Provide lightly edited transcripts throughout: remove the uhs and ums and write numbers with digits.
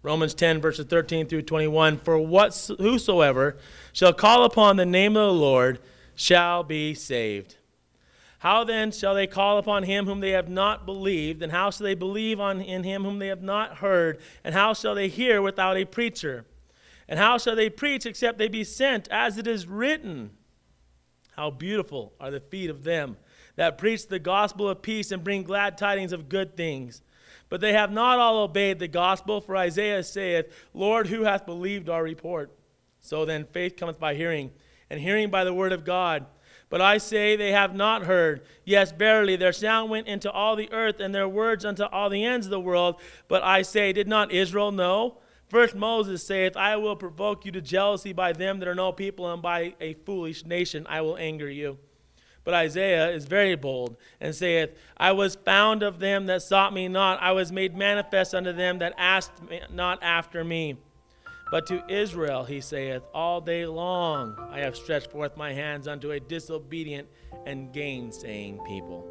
Romans 10, verses 13 through 21, for whosoever shall call upon the name of the Lord shall be saved. How then shall they call upon him whom they have not believed? And how shall they believe in him whom they have not heard? And how shall they hear without a preacher? And how shall they preach except they be sent? As it is written, how beautiful are the feet of them that preach the gospel of peace and bring glad tidings of good things. But they have not all obeyed the gospel, for Isaiah saith, Lord, who hath believed our report? So then faith cometh by hearing, and hearing by the word of God. But I say they have not heard. Yes, verily, their sound went into all the earth, and their words unto all the ends of the world. But I say, did not Israel know? First Moses saith, I will provoke you to jealousy by them that are no people, and by a foolish nation I will anger you. But Isaiah is very bold, and saith, I was found of them that sought me not. I was made manifest unto them that asked not after me. But to Israel he saith, all day long I have stretched forth my hands unto a disobedient and gainsaying people.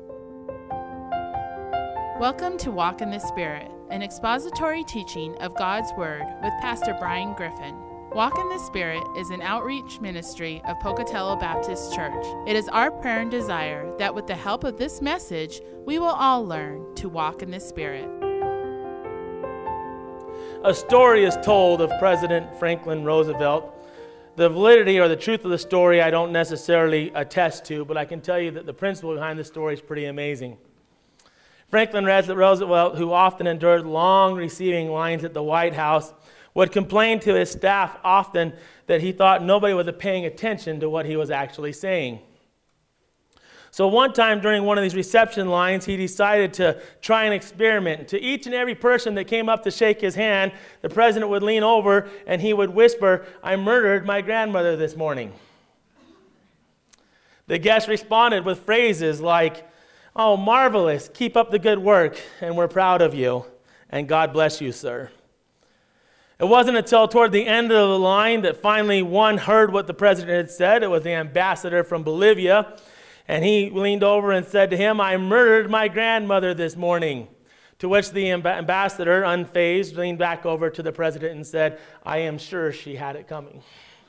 Welcome to Walk in the Spirit, an expository teaching of God's Word with Pastor Brian Griffin. Walk in the Spirit is an outreach ministry of Pocatello Baptist Church. It is our prayer and desire that with the help of this message, we will all learn to walk in the Spirit. A story is told of President Franklin Roosevelt. The validity or the truth of the story I don't necessarily attest to, but I can tell you that the principle behind the story is pretty amazing. Franklin Roosevelt, who often endured long receiving lines at the White House, would complain to his staff often that he thought nobody was paying attention to what he was actually saying. So one time during one of these reception lines, he decided to try an experiment. To each and every person that came up to shake his hand, the president would lean over and he would whisper, I murdered my grandmother this morning. The guest responded with phrases like, oh, marvelous, keep up the good work, and we're proud of you, and God bless you, sir. It wasn't until toward the end of the line that finally one heard what the president had said. It was the ambassador from Bolivia, and he leaned over and said to him, I murdered my grandmother this morning. To which the ambassador, unfazed, leaned back over to the president and said, I am sure she had it coming.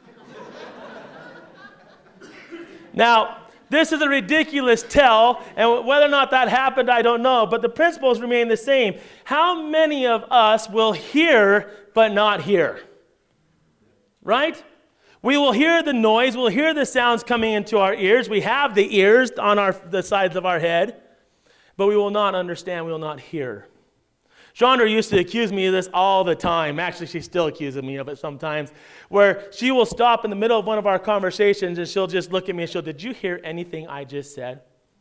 Now, this is a ridiculous tell, and whether or not that happened, I don't know, but the principles remain the same. How many of us will hear but not hear? Right? We will hear the noise, we'll hear the sounds coming into our ears. We have the ears on the sides of our head, but we will not understand, we will not hear. Chandra used to accuse me of this all the time. Actually, she still accuses me of it sometimes, where she will stop in the middle of one of our conversations and she'll just look at me and she'll, did you hear anything I just said?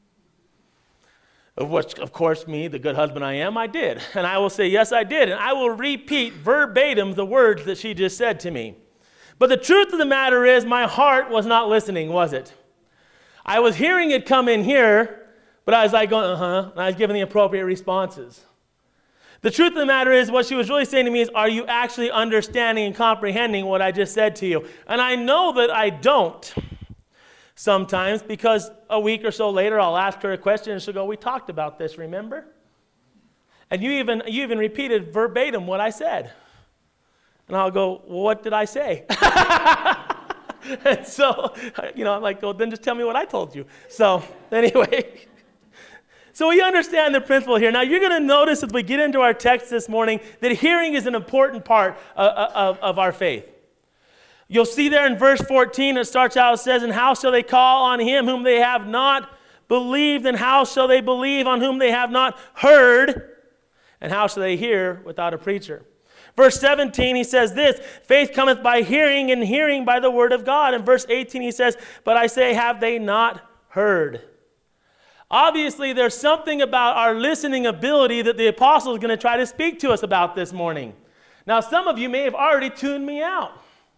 Of which, of course, me, the good husband I am, I did. And I will say, yes, I did. And I will repeat verbatim the words that she just said to me. But the truth of the matter is my heart was not listening, was it? I was hearing it come in here, but I was like going, and I was giving the appropriate responses. The truth of the matter is what she was really saying to me is, are you actually understanding and comprehending what I just said to you? And I know that I don't sometimes, because a week or so later I'll ask her a question and she'll go, we talked about this, remember? And you even repeated verbatim what I said. And I'll go, well, what did I say? And so, I'm like, well, then just tell me what I told you. So anyway, so we understand the principle here. Now, you're going to notice as we get into our text this morning that hearing is an important part of our faith. You'll see there in verse 14, it starts out, it says, and how shall they call on him whom they have not believed? And how shall they believe on whom they have not heard? And how shall they hear without a preacher? Verse 17, he says this, faith cometh by hearing, and hearing by the word of God. And verse 18, he says, but I say, have they not heard? Obviously, there's something about our listening ability that the apostle is going to try to speak to us about this morning. Now, some of you may have already tuned me out.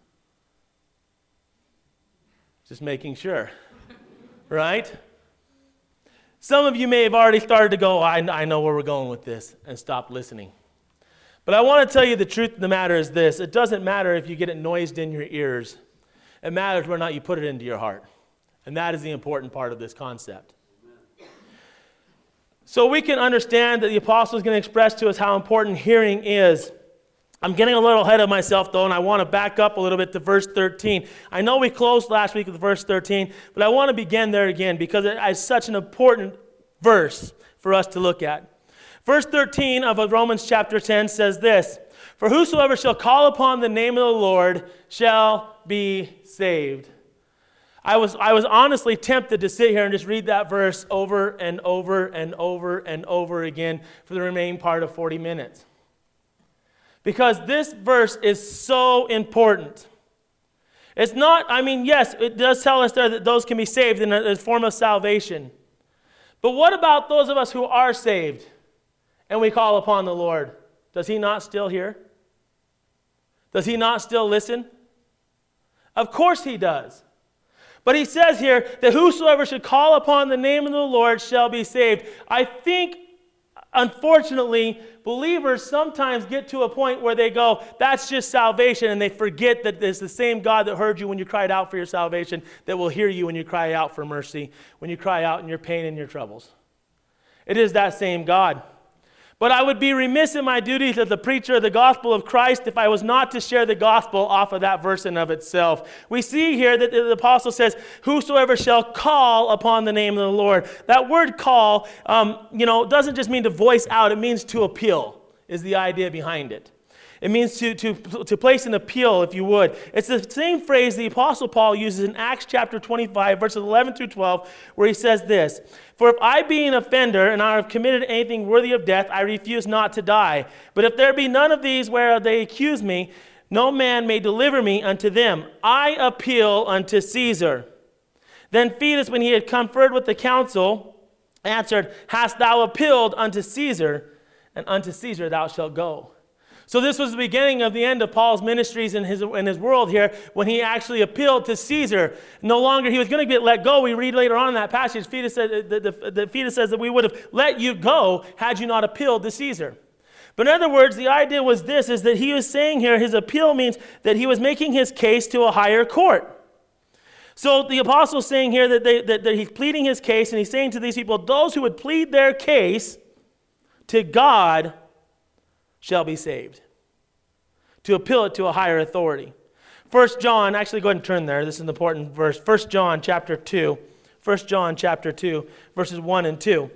Just making sure, right? Some of you may have already started to go, I know where we're going with this, and stop listening. But I want to tell you the truth of the matter is this. It doesn't matter if you get it noised in your ears. It matters whether or not you put it into your heart. And that is the important part of this concept. So we can understand that the apostle is going to express to us how important hearing is. I'm getting a little ahead of myself, though, and I want to back up a little bit to verse 13. I know we closed last week with verse 13, but I want to begin there again because it is such an important verse for us to look at. Verse 13 of Romans chapter 10 says this, "For whosoever shall call upon the name of the Lord shall be saved." I was honestly tempted to sit here and just read that verse over and over and over and over again for the remaining part of 40 minutes. Because this verse is so important. It's not, yes, it does tell us there that those can be saved in a form of salvation. But what about those of us who are saved and we call upon the Lord? Does he not still hear? Does he not still listen? Of course he does. But he says here that whosoever should call upon the name of the Lord shall be saved. I think, unfortunately, believers sometimes get to a point where they go, that's just salvation, and they forget that it's the same God that heard you when you cried out for your salvation that will hear you when you cry out for mercy, when you cry out in your pain and your troubles. It is that same God. But I would be remiss in my duties as the preacher of the gospel of Christ if I was not to share the gospel off of that verse in of itself. We see here that the apostle says, whosoever shall call upon the name of the Lord. That word call, doesn't just mean to voice out, it means to appeal, is the idea behind it. It means to place an appeal, if you would. It's the same phrase the Apostle Paul uses in Acts chapter 25, verses 11 through 12, where he says this, "For if I be an offender, and I have committed anything worthy of death, I refuse not to die. But if there be none of these where they accuse me, no man may deliver me unto them. I appeal unto Caesar." Then Festus, when he had conferred with the council, answered, "Hast thou appealed unto Caesar? And unto Caesar thou shalt go." So this was the beginning of the end of Paul's ministries in his world here, when he actually appealed to Caesar. No longer, he was going to get let go. We read later on in that passage, Festus says that we would have let you go had you not appealed to Caesar. But in other words, the idea was this, is that he was saying here, his appeal means that he was making his case to a higher court. So the apostle is saying here that he's pleading his case, and he's saying to these people, those who would plead their case to God shall be saved. To appeal it to a higher authority. 1 John, actually go ahead and turn there. This is an important verse. 1 John chapter 2. 1 John chapter 2, verses 1 and 2.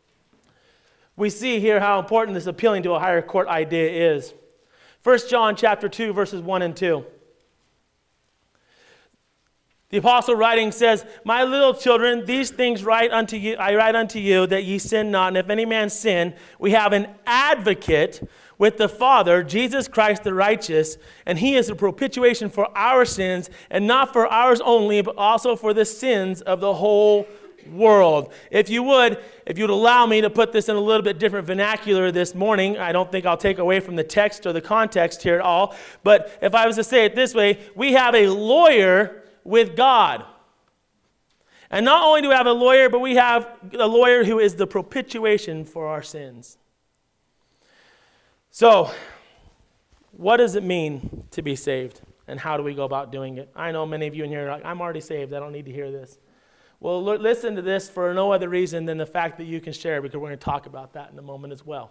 We see here how important this appealing to a higher court idea is. 1 John chapter 2, verses 1 and 2. The apostle writing says, "My little children, these things I write unto you, that ye sin not. And if any man sin, we have an advocate with the Father, Jesus Christ the righteous, and he is a propitiation for our sins, and not for ours only, but also for the sins of the whole world." If you'd allow me to put this in a little bit different vernacular this morning, I don't think I'll take away from the text or the context here at all, but if I was to say it this way, we have a lawyer with God. And not only do we have a lawyer, but we have a lawyer who is the propitiation for our sins. So, what does it mean to be saved? And how do we go about doing it? I know many of you in here are like, I'm already saved, I don't need to hear this. Well, listen to this for no other reason than the fact that you can share, because we're going to talk about that in a moment as well.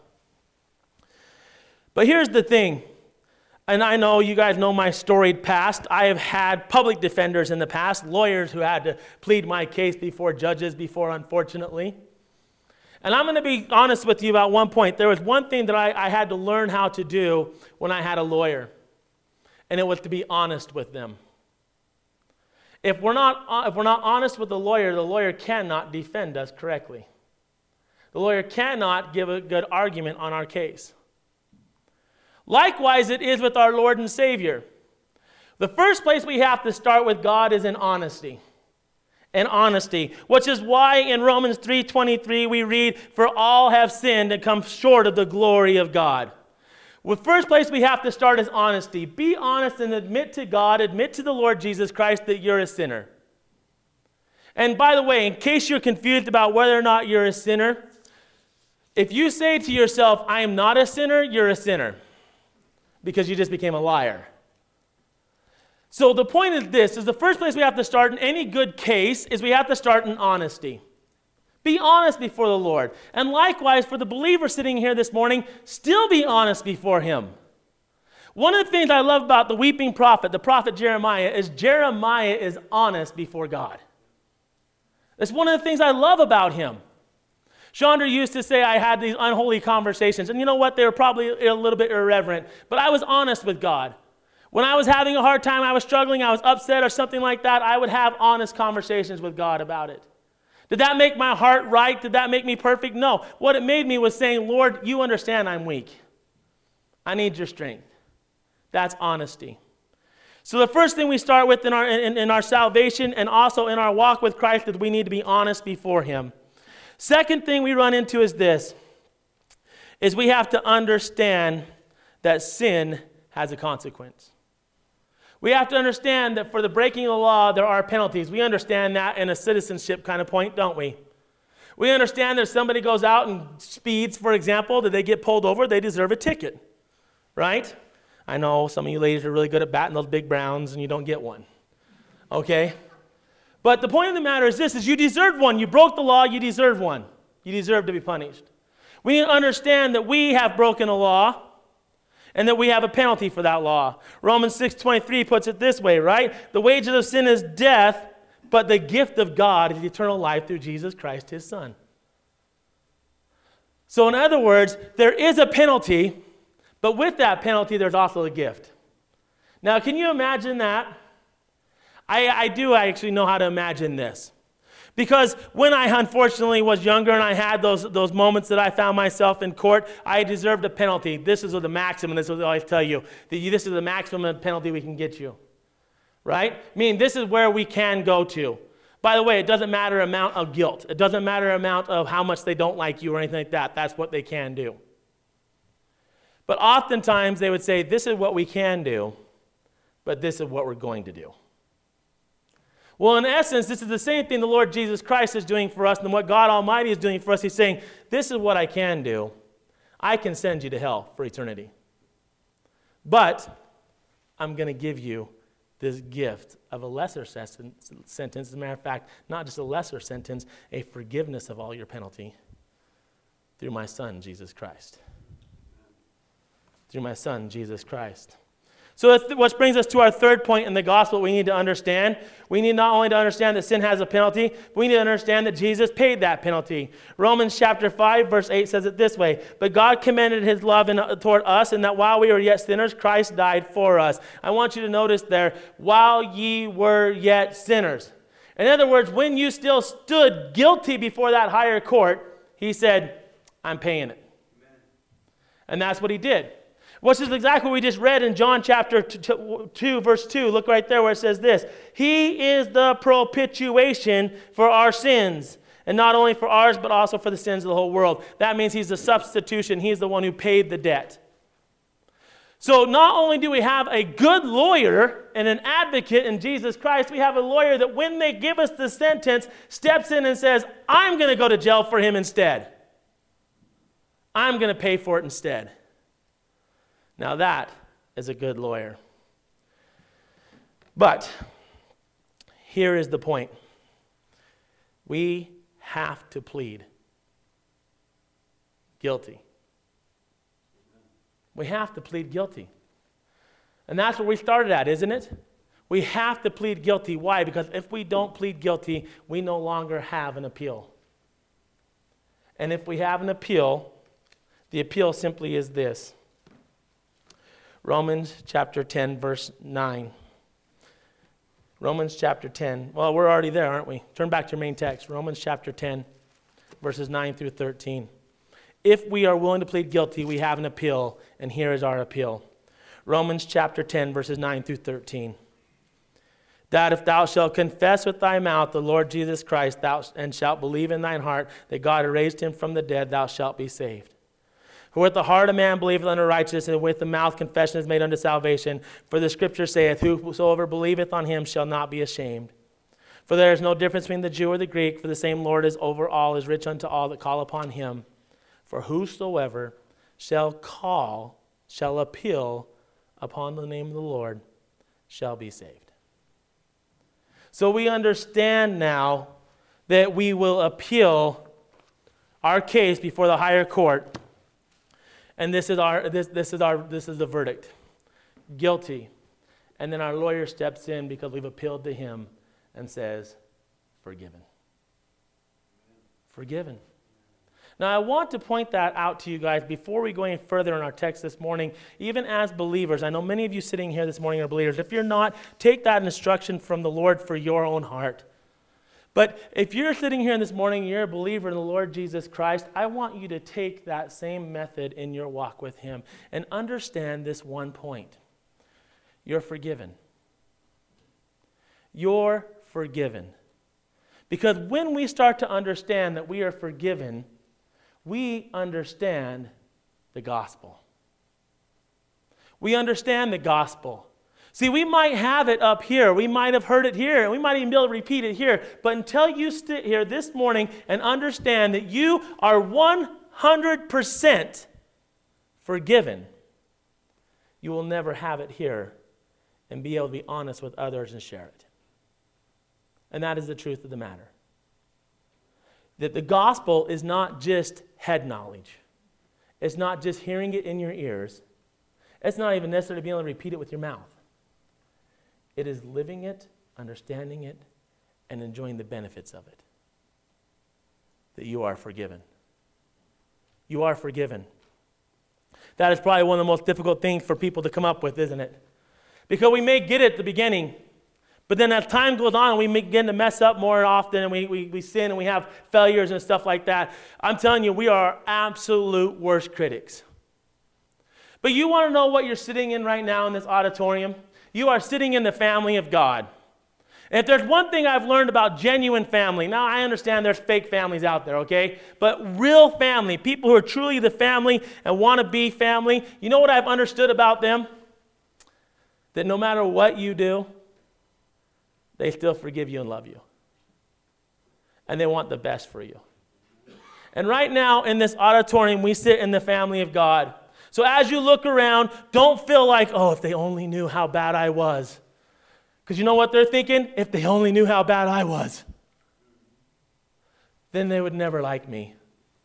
But here's the thing, and I know you guys know my storied past. I have had public defenders in the past, lawyers who had to plead my case before judges before, unfortunately. And I'm going to be honest with you about one point. There was one thing that I had to learn how to do when I had a lawyer, and it was to be honest with them. If we're not honest with the lawyer cannot defend us correctly. The lawyer cannot give a good argument on our case. Likewise, it is with our Lord and Savior. The first place we have to start with God is in honesty. And honesty, which is why in Romans 3:23 we read, "For all have sinned and come short of the glory of God." The first place we have to start is honesty. Be honest and admit to God, admit to the Lord Jesus Christ that you're a sinner. And by the way, in case you're confused about whether or not you're a sinner, if you say to yourself, "I am not a sinner," you're a sinner, because you just became a liar. So the point is this, is the first place we have to start in any good case is we have to start in honesty. Be honest before the Lord. And likewise, for the believer sitting here this morning, still be honest before Him. One of the things I love about the weeping prophet, the prophet Jeremiah is honest before God. That's one of the things I love about him. Chandra used to say I had these unholy conversations, and you know what? They were probably a little bit irreverent, but I was honest with God. When I was having a hard time, I was struggling, I was upset or something like that, I would have honest conversations with God about it. Did that make my heart right? Did that make me perfect? No. What it made me was saying, Lord, you understand I'm weak. I need your strength. That's honesty. So the first thing we start with in our salvation and also in our walk with Christ is we need to be honest before him. Second thing we run into is this, is we have to understand that sin has a consequence. We have to understand that for the breaking of the law, there are penalties. We understand that in a citizenship kind of point, don't we? We understand that if somebody goes out and speeds, for example, that they get pulled over, they deserve a ticket, right? I know some of you ladies are really good at batting those big browns and you don't get one, okay? But the point of the matter is this, is you deserve one. You broke the law, you deserve one. You deserve to be punished. We need to understand that we have broken a law and that we have a penalty for that law. Romans 6:23 puts it this way, right? The wages of sin is death, but the gift of God is eternal life through Jesus Christ, his Son. So in other words, there is a penalty, but with that penalty, there's also a gift. Now, can you imagine that? I actually know how to imagine this. Because when I unfortunately was younger and I had those moments that I found myself in court, I deserved a penalty. This is the maximum. This is what I always tell you. This is the maximum penalty we can get you. Right? I mean, this is where we can go to. By the way, it doesn't matter amount of guilt. It doesn't matter amount of how much they don't like you or anything like that. That's what they can do. But oftentimes they would say, this is what we can do, but this is what we're going to do. Well, in essence, this is the same thing the Lord Jesus Christ is doing for us and what God Almighty is doing for us. He's saying, this is what I can do. I can send you to hell for eternity. But I'm going to give you this gift of a lesser sentence. As a matter of fact, not just a lesser sentence, a forgiveness of all your penalty through my Son, Jesus Christ. Through my Son, Jesus Christ. So what brings us to our third point in the gospel we need to understand. We need not only to understand that sin has a penalty, but we need to understand that Jesus paid that penalty. Romans chapter 5, verse 8 says it this way, but God commended his love toward us, and that while we were yet sinners, Christ died for us. I want you to notice there, while ye were yet sinners. In other words, when you still stood guilty before that higher court, he said, I'm paying it. Amen. And that's what he did. Which is exactly what we just read in John chapter 2, verse 2. Look right there where it says this. He is the propitiation for our sins. And not only for ours, but also for the sins of the whole world. That means he's the substitution. He's the one who paid the debt. So not only do we have a good lawyer and an advocate in Jesus Christ, we have a lawyer that when they give us the sentence, steps in and says, I'm going to go to jail for him instead. I'm going to pay for it instead. Now that is a good lawyer. But here is the point. We have to plead guilty. We have to plead guilty. And that's where we started at, isn't it? We have to plead guilty. Why? Because if we don't plead guilty, we no longer have an appeal. And if we have an appeal, the appeal simply is this. Romans chapter 10, verse 9. Romans chapter 10. Well, we're already there, aren't we? Turn back to your main text. Romans chapter 10, verses 9 through 13. If we are willing to plead guilty, we have an appeal, and here is our appeal. Romans chapter 10, verses 9 through 13. That if thou shalt confess with thy mouth the Lord Jesus Christ, and shalt believe in thine heart that God raised him from the dead, thou shalt be saved. For with the heart a man believeth unto righteousness, and with the mouth confession is made unto salvation. For the scripture saith, whosoever believeth on him shall not be ashamed. For there is no difference between the Jew or the Greek, for the same Lord is over all, is rich unto all that call upon him. For whosoever shall appeal upon the name of the Lord, shall be saved. So we understand now that we will appeal our case before the higher court. And this is the verdict. guilty. And then our lawyer steps in because we've appealed to him and says, forgiven. Forgiven. Now, I want to point that out to you guys before we go any further in our text this morning. Even as believers, I know many of you sitting here this morning are believers. If you're not, take that instruction from the Lord for your own heart. But if you're sitting here this morning, you're a believer in the Lord Jesus Christ, I want you to take that same method in your walk with him and understand this one point. You're forgiven. You're forgiven. Because when we start to understand that we are forgiven, we understand the gospel. We understand the gospel. See, we might have it up here. We might have heard it here. And we might even be able to repeat it here. But until you sit here this morning and understand that you are 100% forgiven, you will never have it here and be able to be honest with others and share it. And that is the truth of the matter. That the gospel is not just head knowledge. It's not just hearing it in your ears. It's not even necessarily being able to repeat it with your mouth. It is living it, understanding it, and enjoying the benefits of it. That you are forgiven. You are forgiven. That is probably one of the most difficult things for people to come up with, isn't it? Because we may get it at the beginning, but then as time goes on, we begin to mess up more often, and we sin, and we have failures and stuff like that. I'm telling you, we are absolute worst critics. But you want to know what you're sitting in right now in this auditorium? You are sitting in the family of God. And if there's one thing I've learned about genuine family, now I understand there's fake families out there, okay? But real family, people who are truly the family and want to be family, you know what I've understood about them? That no matter what you do, they still forgive you and love you. And they want the best for you. And right now in this auditorium, we sit in the family of God. So as you look around, don't feel like, oh, if they only knew how bad I was. Because you know what they're thinking? If they only knew how bad I was, then they would never like me.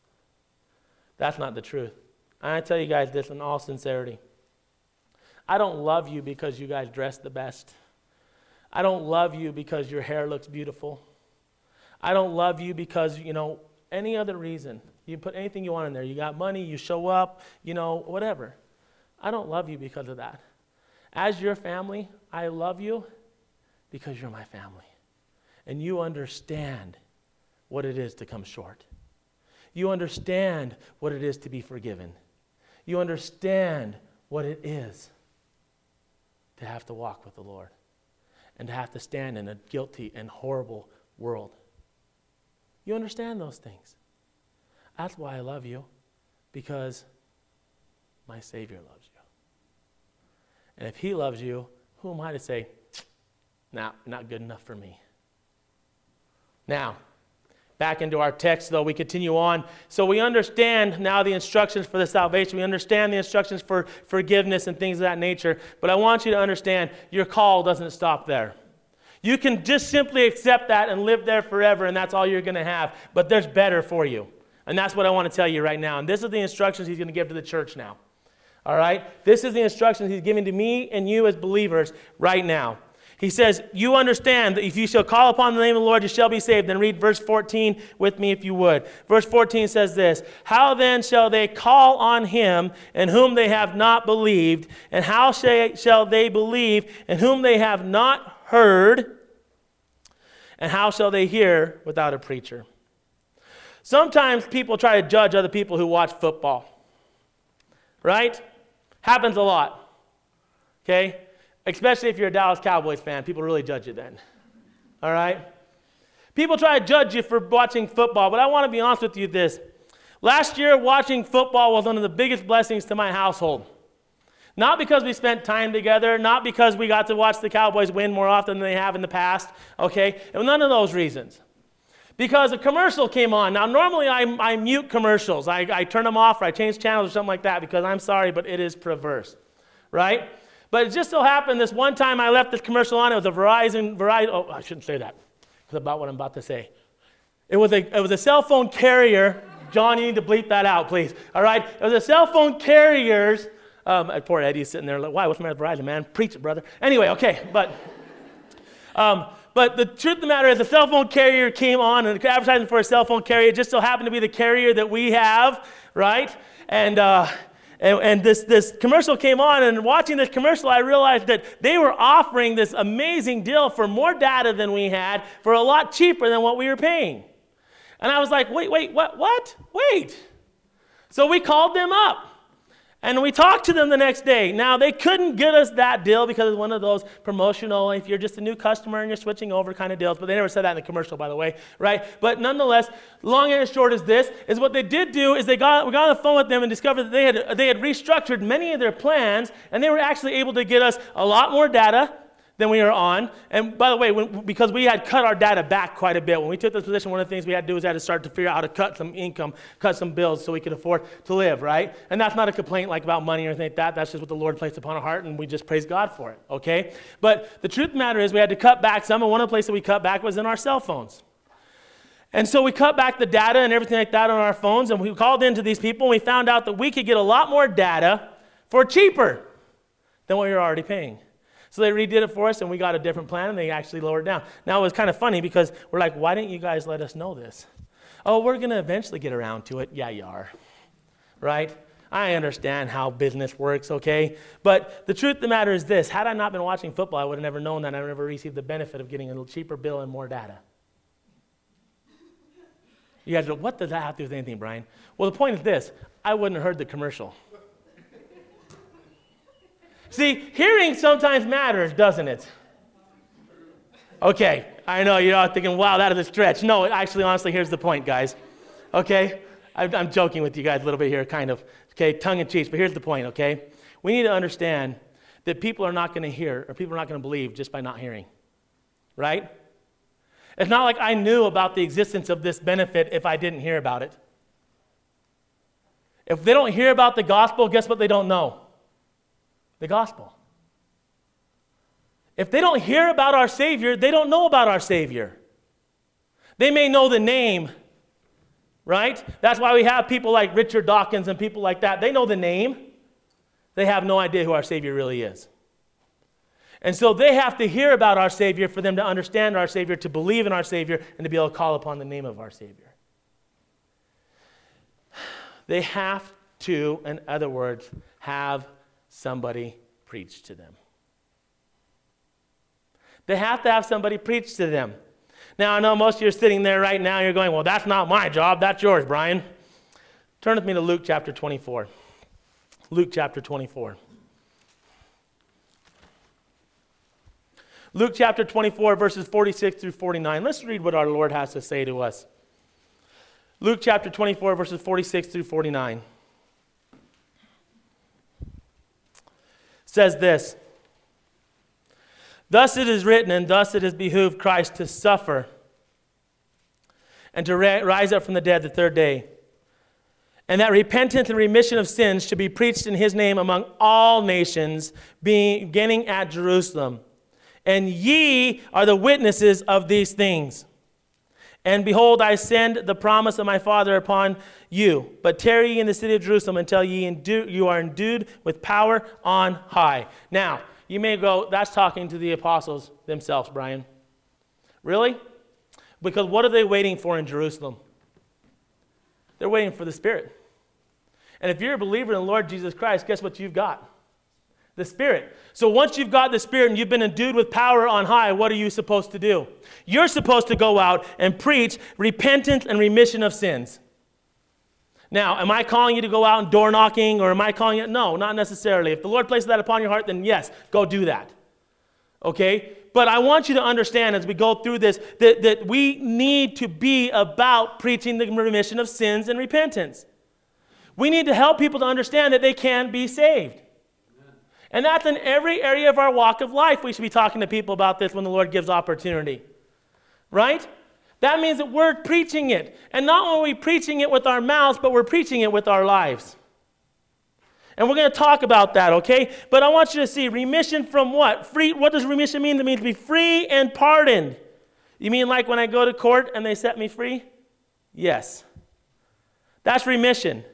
That's not the truth. I tell you guys this in all sincerity. I don't love you because you guys dress the best. I don't love you because your hair looks beautiful. I don't love you because, any other reason. You put anything you want in there. You got money, you show up, whatever. I don't love you because of that. As your family, I love you because you're my family. And you understand what it is to come short. You understand what it is to be forgiven. You understand what it is to have to walk with the Lord and to have to stand in a guilty and horrible world. You understand those things. That's why I love you, because my Savior loves you. And if he loves you, who am I to say, nah, not good enough for me? Now, back into our text, though, we continue on. So we understand now the instructions for the salvation. We understand the instructions for forgiveness and things of that nature. But I want you to understand, your call doesn't stop there. You can just simply accept that and live there forever, and that's all you're going to have. But there's better for you. And that's what I want to tell you right now. And this is the instructions he's going to give to the church now. All right? This is the instructions he's giving to me and you as believers right now. He says, you understand that if you shall call upon the name of the Lord, you shall be saved. Then read verse 14 with me if you would. Verse 14 says this, how then shall they call on him in whom they have not believed? And how shall they believe in whom they have not heard? And how shall they hear without a preacher? Sometimes people try to judge other people who watch football. Right? Happens a lot. Okay? Especially if you're a Dallas Cowboys fan, people really judge you then. All right? People try to judge you for watching football, but I want to be honest with you this. Last year, watching football was one of the biggest blessings to my household. Not because we spent time together, not because we got to watch the Cowboys win more often than they have in the past, okay? And none of those reasons. Because a commercial came on. Now, normally I mute commercials. I turn them off or I change channels or something like that because I'm sorry, but it is perverse, right? But it just so happened this one time I left this commercial on. It was a Verizon, oh, I shouldn't say that. It's about what I'm about to say. It was a cell phone carrier. John, you need to bleep that out, please. All right? It was a cell phone carrier's Poor Eddie's sitting there like, why? What's the matter with Verizon, man? Preach it, brother. Anyway, okay, but the truth of the matter is the cell phone carrier came on and advertising for a cell phone carrier. It just so happened to be the carrier that we have, right? And this commercial came on, and watching this commercial, I realized that they were offering this amazing deal for more data than we had for a lot cheaper than what we were paying. And I was like, wait, what? Wait. So we called them up, and we talked to them the next day. Now, they couldn't get us that deal because it's one of those promotional, if you're just a new customer and you're switching over kind of deals. But they never said that in the commercial, by the way, right? But nonetheless, long and short is this, is what they did do is we got on the phone with them and discovered that they had restructured many of their plans, and they were actually able to get us a lot more data than we were on. And by the way, because we had cut our data back quite a bit. When we took this position, one of the things we had to do is to start to figure out how to cut some income, cut some bills so we could afford to live, right? And that's not a complaint like about money or anything like that. That's just what the Lord placed upon our heart, and we just praise God for it, okay? But the truth of the matter is we had to cut back some, and one of the places we cut back was in our cell phones. And so we cut back the data and everything like that on our phones, and we called into these people, and we found out that we could get a lot more data for cheaper than what we were already paying. So they redid it for us, and we got a different plan, and they actually lowered it down. Now, it was kind of funny because we're like, why didn't you guys let us know this? Oh, we're going to eventually get around to it. Yeah, you are, right? I understand how business works, okay? But the truth of the matter is this. Had I not been watching football, I would have never known that. I would have never received the benefit of getting a cheaper bill and more data. You guys go, what does that have to do with anything, Brian? Well, the point is this. I wouldn't have heard the commercial. See, hearing sometimes matters, doesn't it? Okay, I know you're all thinking, wow, that is a stretch. No, actually, honestly, here's the point, guys. Okay? I'm joking with you guys a little bit here, kind of. Okay, tongue in cheek, but here's the point, okay? We need to understand that people are not going to hear, or people are not going to believe just by not hearing. Right? It's not like I knew about the existence of this benefit if I didn't hear about it. If they don't hear about the gospel, guess what they don't know? The gospel. If they don't hear about our Savior, they don't know about our Savior. They may know the name, right? That's why we have people like Richard Dawkins and people like that. They know the name. They have no idea who our Savior really is. And so they have to hear about our Savior for them to understand our Savior, to believe in our Savior, and to be able to call upon the name of our Savior. They have to, in other words, have somebody preach to them. They have to have somebody preach to them. Now, I know most of you are sitting there right now, you're going, well, that's not my job, that's yours, Brian. Turn with me to Luke chapter 24. Luke chapter 24. Luke chapter 24, verses 46 through 49. Let's read what our Lord has to say to us. Luke chapter 24, verses 46 through 49. Says this, thus it is written, and thus it has behooved Christ to suffer and to rise up from the dead the third day, and that repentance and remission of sins should be preached in his name among all nations, beginning at Jerusalem. And ye are the witnesses of these things. And behold, I send the promise of my Father upon you. But tarry ye in the city of Jerusalem until you are endued with power on high. Now, you may go, that's talking to the apostles themselves, Brian. Really? Because what are they waiting for in Jerusalem? They're waiting for the Spirit. And if you're a believer in the Lord Jesus Christ, guess what you've got? The Spirit. So once you've got the Spirit and you've been endued with power on high, what are you supposed to do? You're supposed to go out and preach repentance and remission of sins. Now, am I calling you to go out and door knocking, or am I calling you? No, not necessarily. If the Lord places that upon your heart, then yes, go do that. Okay? But I want you to understand as we go through this that we need to be about preaching the remission of sins and repentance. We need to help people to understand that they can be saved. And that's in every area of our walk of life. We should be talking to people about this when the Lord gives opportunity. Right? That means that we're preaching it. And not only are we preaching it with our mouths, but we're preaching it with our lives. And we're going to talk about that, okay? But I want you to see remission from what? Free. What does remission mean? It means to be free and pardoned. You mean like when I go to court and they set me free? Yes. That's remission.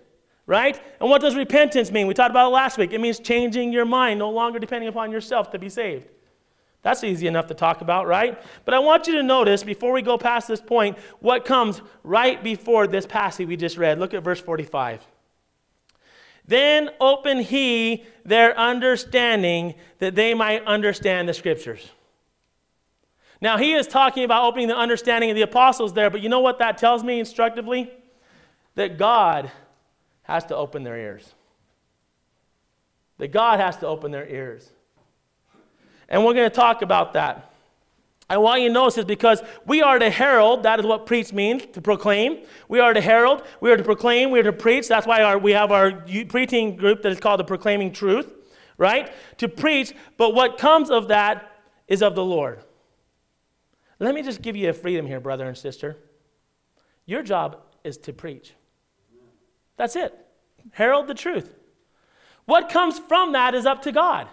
right? And what does repentance mean? We talked about it last week. It means changing your mind, no longer depending upon yourself to be saved. That's easy enough to talk about, right? But I want you to notice, before we go past this point, what comes right before this passage we just read. Look at verse 45. Then opened he their understanding that they might understand the Scriptures. Now, he is talking about opening the understanding of the apostles there, but you know what that tells me instructively? That God has to open their ears. That God has to open their ears. And we're going to talk about that. I want you to notice this because we are to herald. That is what preach means, to proclaim. We are to herald. We are to proclaim. We are to preach. That's why we have our preaching group that is called the Proclaiming Truth, right? To preach. But what comes of that is of the Lord. Let me just give you a freedom here, brother and sister. Your job is to preach. That's it. Herald the truth. What comes from that is up to God.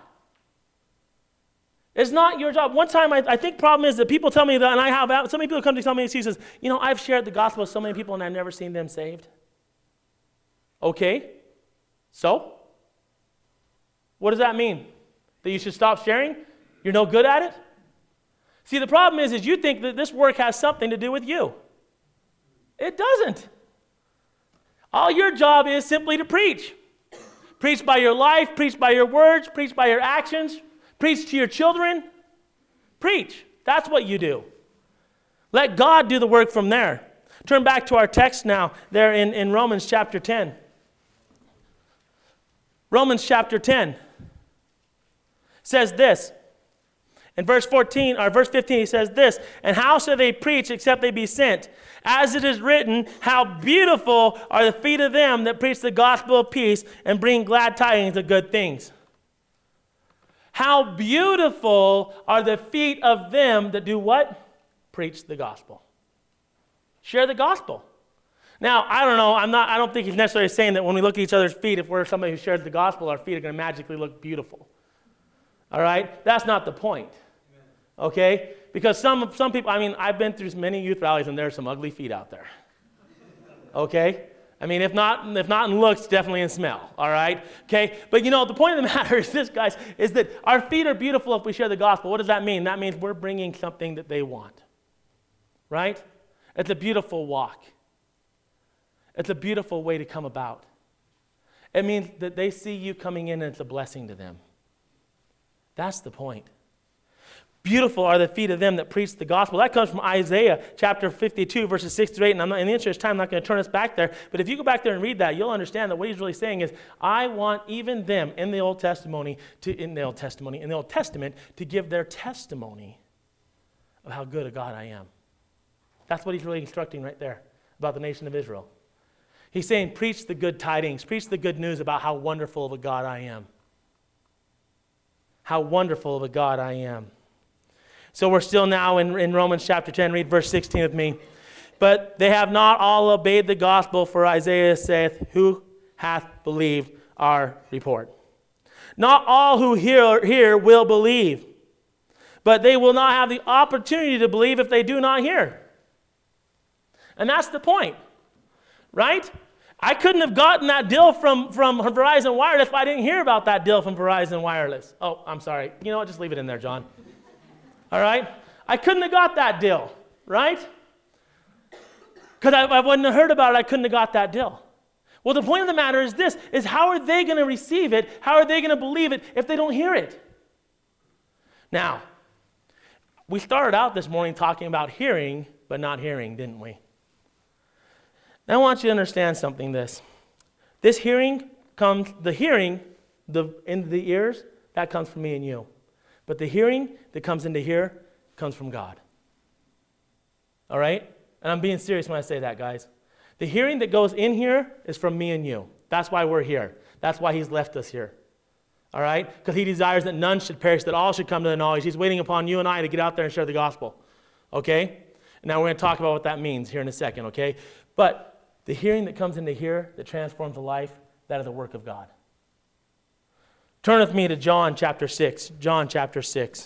It's not your job. One time, I think problem is that people tell me that, and I have, so many people come to tell me, he says, I've shared the gospel with so many people and I've never seen them saved. Okay, so? What does that mean? That you should stop sharing? You're no good at it? See, the problem is you think that this work has something to do with you. It doesn't. All your job is simply to preach. Preach by your life, preach by your words, preach by your actions. Preach to your children. Preach. That's what you do. Let God do the work from there. Turn back to our text now, there in Romans chapter 10. Romans chapter 10 says this. In verse 15, he says this, and how shall they preach except they be sent? As it is written, how beautiful are the feet of them that preach the gospel of peace and bring glad tidings of good things. How beautiful are the feet of them that do what? Preach the gospel. Share the gospel. Now, I don't know, I don't think he's necessarily saying that when we look at each other's feet, if we're somebody who shares the gospel, our feet are going to magically look beautiful. All right? That's not the point. Okay? Because some people, I've been through many youth rallies and there's some ugly feet out there. Okay? If not in looks, definitely in smell, all right? Okay? But the point of the matter is this, guys, is that our feet are beautiful if we share the gospel. What does that mean? That means we're bringing something that they want, right? It's a beautiful walk. It's a beautiful way to come about. It means that they see you coming in and it's a blessing to them. That's the point. Beautiful are the feet of them that preach the gospel. That comes from Isaiah chapter 52, verses 6 through 8. And in the interest of time, I'm not going to turn us back there. But if you go back there and read that, you'll understand that what he's really saying is, I want even them in the Old Testament to give their testimony of how good a God I am. That's what he's really instructing right there about the nation of Israel. He's saying, preach the good tidings, preach the good news about how wonderful of a God I am. How wonderful of a God I am. So we're still now in Romans chapter 10. Read verse 16 with me. But they have not all obeyed the gospel, for Isaiah saith, who hath believed our report? Not all who hear will believe, but they will not have the opportunity to believe if they do not hear. And that's the point, right? I couldn't have gotten that deal from Verizon Wireless if I didn't hear about that deal from Verizon Wireless. Oh, I'm sorry. You know what? Just leave it in there, John. All right? I couldn't have got that deal, right? Because I wouldn't have heard about it, I couldn't have got that deal. Well, the point of the matter is this, is how are they going to receive it? How are they going to believe it if they don't hear it? Now, we started out this morning talking about hearing, but not hearing, didn't we? Now, I want you to understand something, this hearing comes, in the ears, that comes from me and you. But the hearing that comes into here comes from God. All right? And I'm being serious when I say that, guys. The hearing that goes in here is from me and you. That's why we're here. That's why he's left us here. All right? Because he desires that none should perish, that all should come to the knowledge. He's waiting upon you and I to get out there and share the gospel. Okay? Now we're going to talk about what that means here in a second, okay? But the hearing that comes into here that transforms a life, that is the work of God. Turn with me to John chapter 6. John chapter 6.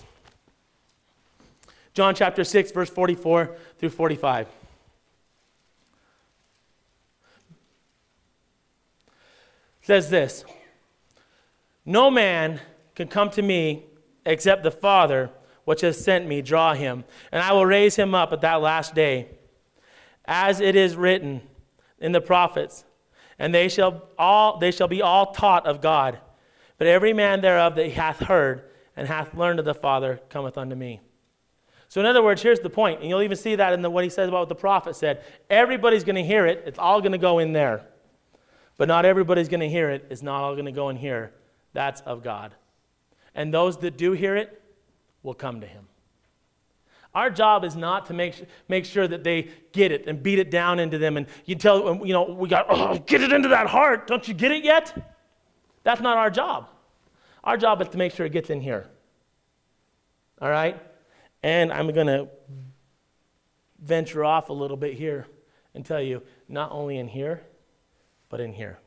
John chapter 6, verse 44 through 45. says this, "No man can come to me except the Father which has sent me draw him, and I will raise him up at that last day. As it is written in the prophets, and they shall be all taught of God. But every man thereof that hath heard and hath learned of the Father cometh unto me." So in other words, here's the point, and you'll even see that in what he says about what the prophet said. Everybody's going to hear it. It's all going to go in there. But not everybody's going to hear it. It's not all going to go in here. That's of God. And those that do hear it will come to him. Our job is not to make sure that they get it and beat it down into them. And you tell them, we got, get it into that heart. Don't you get it yet? That's not our job. Our job is to make sure it gets in here. All right? And I'm going to venture off a little bit here and tell you, not only in here, but in here.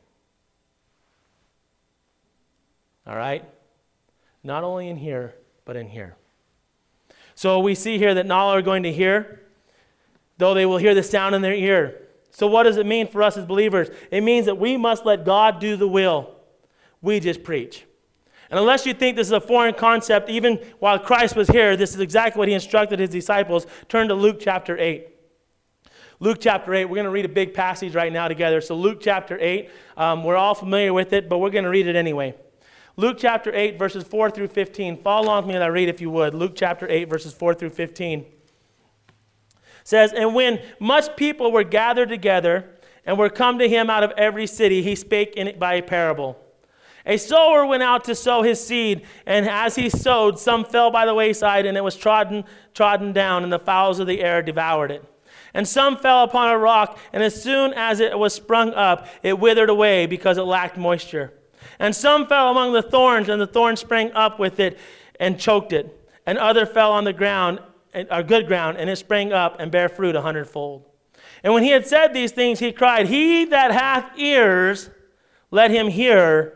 All right? Not only in here, but in here. So we see here that not all are going to hear, though they will hear the sound in their ear. So what does it mean for us as believers? It means that we must let God do the will. We just preach. And unless you think this is a foreign concept, even while Christ was here, this is exactly what he instructed his disciples. Turn to Luke chapter 8. Luke chapter 8, we're going to read a big passage right now together. So Luke chapter 8, we're all familiar with it, but we're going to read it anyway. Luke chapter 8, verses 4 through 15. Follow along with me as I read if you would. Luke chapter 8, verses 4 through 15. Says, "And when much people were gathered together and were come to him out of every city, he spake in it by a parable. A sower went out to sow his seed, and as he sowed, some fell by the wayside, and it was trodden down, and the fowls of the air devoured it. And some fell upon a rock, and as soon as it was sprung up, it withered away because it lacked moisture. And some fell among the thorns, and the thorns sprang up with it and choked it. And other fell on the ground, good ground, and it sprang up and bare fruit 100-fold. And when he had said these things, he cried, He that hath ears, let him hear.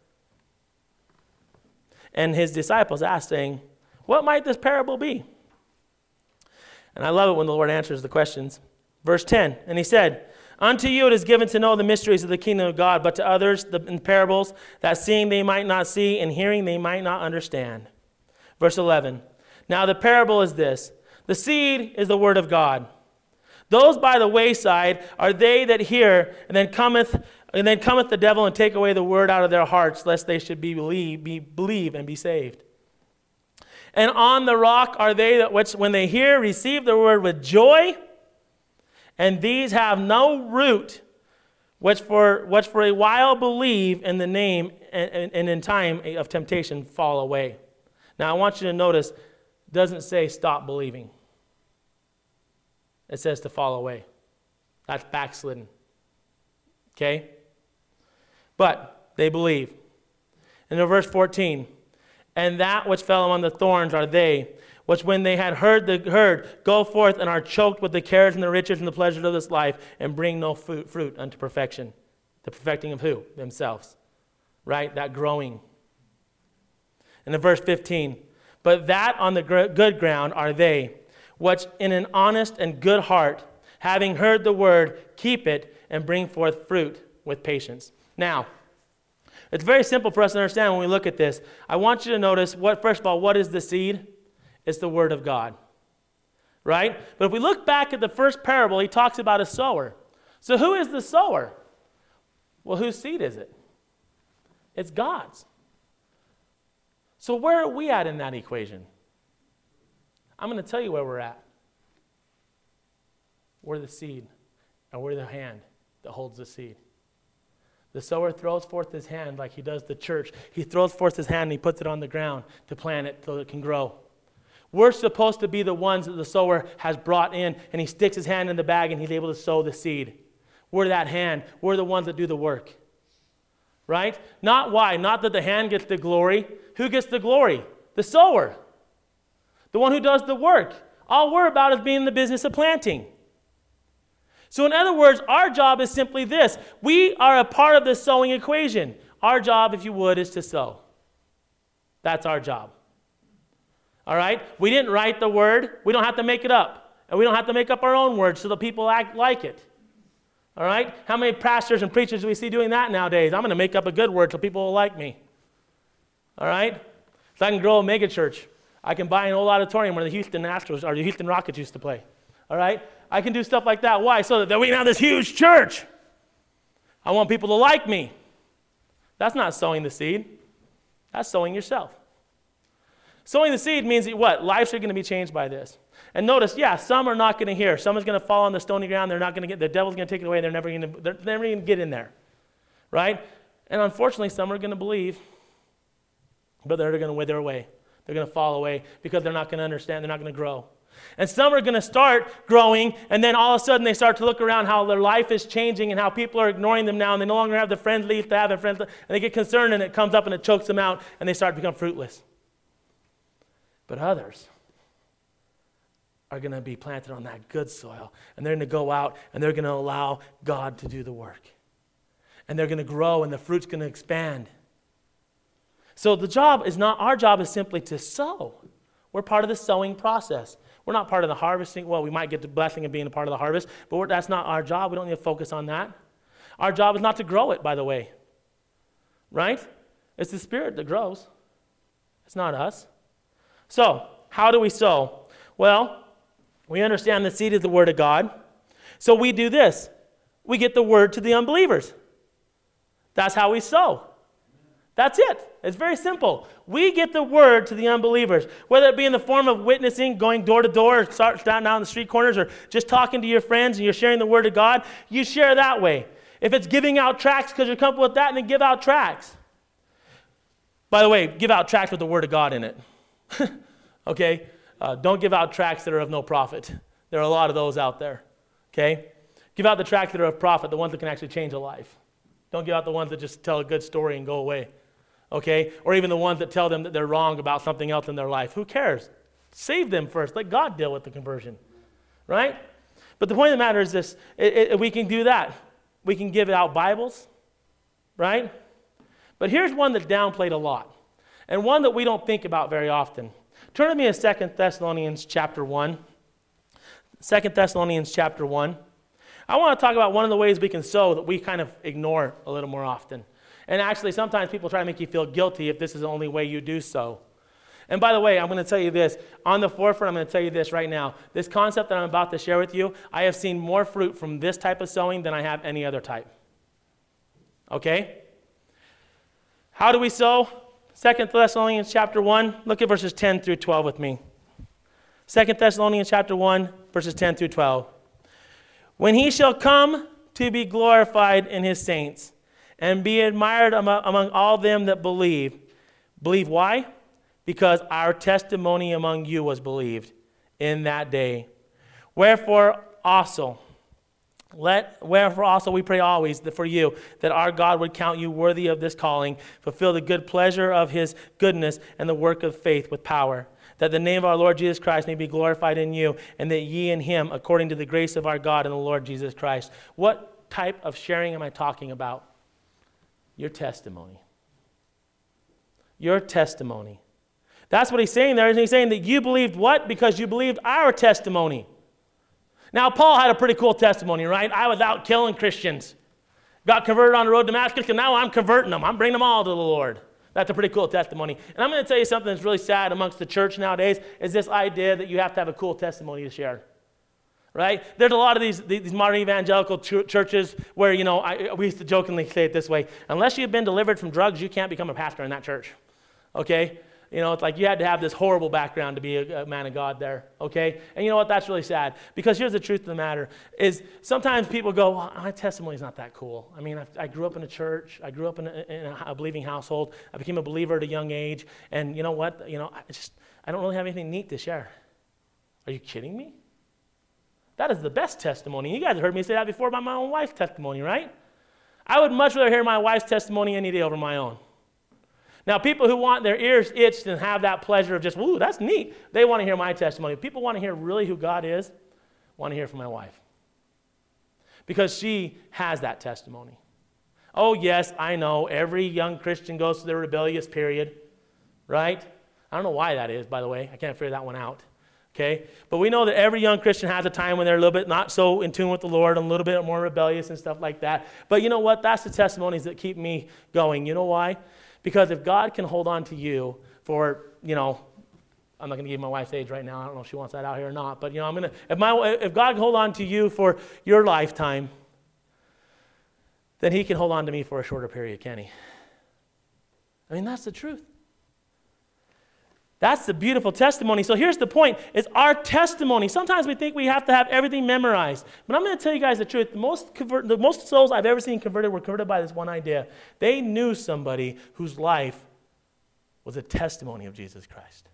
And his disciples asked, saying, What might this parable be? And I love it when the Lord answers the questions. Verse 10, and he said, Unto you it is given to know the mysteries of the kingdom of God, but to others in parables, that seeing they might not see, and hearing they might not understand. Verse 11, Now the parable is this, the seed is the word of God. Those by the wayside are they that hear, and then cometh the devil and take away the word out of their hearts, lest they should believe and be saved. And on the rock are they that which, when they hear, receive the word with joy, and these have no root, which for a while believe in the name, and in time of temptation fall away. Now I want you to notice, it doesn't say stop believing. It says to fall away. That's backslidden. Okay? But they believe. And in verse 14, And that which fell among the thorns are they, which when they had heard the word, go forth and are choked with the cares and the riches and the pleasures of this life, and bring no fruit unto perfection. The perfecting of who? Themselves. Right? That growing. And in verse 15, But that on the good ground are they, which in an honest and good heart, having heard the word, keep it, and bring forth fruit with patience. Now, it's very simple for us to understand when we look at this. I want you to notice, first of all, what is the seed? It's the word of God, right? But if we look back at the first parable, he talks about a sower. So who is the sower? Well, whose seed is it? It's God's. So where are we at in that equation? I'm going to tell you where we're at. We're the seed, and we're the hand that holds the seed. The sower throws forth his hand like he does the church. He throws forth his hand and he puts it on the ground to plant it so it can grow. We're supposed to be the ones that the sower has brought in, and he sticks his hand in the bag and he's able to sow the seed. We're that hand. We're the ones that do the work. Right? Not why? Not that the hand gets the glory. Who gets the glory? The sower. The one who does the work. All we're about is being in the business of planting. So in other words, our job is simply this. We are a part of the sowing equation. Our job, if you would, is to sow. That's our job. All right? We didn't write the word. We don't have to make it up. And we don't have to make up our own words so that people act like it. All right? How many pastors and preachers do we see doing that nowadays? I'm going to make up a good word so people will like me. All right? So I can grow a mega church. I can buy an old auditorium where the Houston Astros or the Houston Rockets used to play. All right? I can do stuff like that. Why? So that we can have this huge church. I want people to like me. That's not sowing the seed. That's sowing yourself. Sowing the seed means that what? Lives are going to be changed by this. And notice, some are not going to hear. Some is going to fall on the stony ground. They're not going to get. The devil's going to take it away. They're never going to get in there, right? And unfortunately, some are going to believe, but they're going to wither away. They're going to fall away because they're not going to understand. They're not going to grow. And some are going to start growing, and then all of a sudden they start to look around how their life is changing and how people are ignoring them now, and they no longer have the friends they used to have, and they get concerned, and it comes up and it chokes them out, and they start to become fruitless. But others are going to be planted on that good soil, and they're going to go out, and they're going to allow God to do the work. And they're going to grow, and the fruit's going to expand. So our job is simply to sow. We're part of the sowing process. We're not part of the harvesting. Well, we might get the blessing of being a part of the harvest, but that's not our job. We don't need to focus on that. Our job is not to grow it, by the way. Right? It's the Spirit that grows. It's not us. So, how do we sow? Well, we understand the seed is the Word of God. So we do this. We get the Word to the unbelievers. That's how we sow. That's it. It's very simple. We get the word to the unbelievers, whether it be in the form of witnessing, going door to door, or standing down on the street corners, or just talking to your friends and you're sharing the word of God. You share that way. If it's giving out tracts because you're comfortable with that, then give out tracts. By the way, give out tracts with the word of God in it. Okay? Don't give out tracts that are of no profit. There are a lot of those out there. Okay? Give out the tracts that are of profit, the ones that can actually change a life. Don't give out the ones that just tell a good story and go away. Okay? Or even the ones that tell them that they're wrong about something else in their life. Who cares? Save them first. Let God deal with the conversion. Right? But the point of the matter is this. We can do that. We can give out Bibles. Right? But here's one that's downplayed a lot. And one that we don't think about very often. Turn with me to 2 Thessalonians chapter 1. 2 Thessalonians chapter 1. I want to talk about one of the ways we can sow that we kind of ignore a little more often. And actually, sometimes people try to make you feel guilty if this is the only way you do so. And by the way, I'm going to tell you this. On the forefront, I'm going to tell you this right now. This concept that I'm about to share with you, I have seen more fruit from this type of sowing than I have any other type. Okay? How do we sow? 2 Thessalonians chapter 1. Look at verses 10 through 12 with me. 2 Thessalonians chapter 1, verses 10 through 12. When he shall come to be glorified in his saints, and be admired among all them that believe. Believe why? Because our testimony among you was believed in that day. Wherefore also we pray always for you, that our God would count you worthy of this calling, fulfill the good pleasure of his goodness, and the work of faith with power, that the name of our Lord Jesus Christ may be glorified in you, and that ye in him, according to the grace of our God and the Lord Jesus Christ. What type of sharing am I talking about? Your testimony. Your testimony. That's what he's saying there. He's saying that you believed what? Because you believed our testimony. Now, Paul had a pretty cool testimony, right? I was out killing Christians. Got converted on the road to Damascus, and now I'm converting them. I'm bringing them all to the Lord. That's a pretty cool testimony. And I'm going to tell you something that's really sad amongst the church nowadays, is this idea that you have to have a cool testimony to share. Right? There's a lot of these modern evangelical churches where, we used to jokingly say it this way: unless you've been delivered from drugs, you can't become a pastor in that church. Okay? It's like you had to have this horrible background to be a man of God there. Okay? And you know what? That's really sad. Because here's the truth of the matter, is sometimes people go, well, my testimony's not that cool. I mean, I grew up in a church. I grew up in a believing household. I became a believer at a young age. And you know what? I don't really have anything neat to share. Are you kidding me? That is the best testimony. You guys have heard me say that before about my own wife's testimony, right? I would much rather hear my wife's testimony any day over my own. Now, people who want their ears itched and have that pleasure of just, ooh, that's neat, they want to hear my testimony. People want to hear really who God is, want to hear from my wife. Because she has that testimony. Oh, yes, I know, every young Christian goes through their rebellious period, right? I don't know why that is, by the way. I can't figure that one out. Okay? But we know that every young Christian has a time when they're a little bit not so in tune with the Lord and a little bit more rebellious and stuff like that. But you know what? That's the testimonies that keep me going. You know why? Because if God can hold on to you for, I'm not going to give my wife's age right now. I don't know if she wants that out here or not. But, if God can hold on to you for your lifetime, then he can hold on to me for a shorter period, can he? I mean, that's the truth. That's the beautiful testimony. So here's the point, is our testimony. Sometimes we think we have to have everything memorized. But I'm going to tell you guys the truth. The most souls I've ever seen converted were converted by this one idea. They knew somebody whose life was a testimony of Jesus Christ.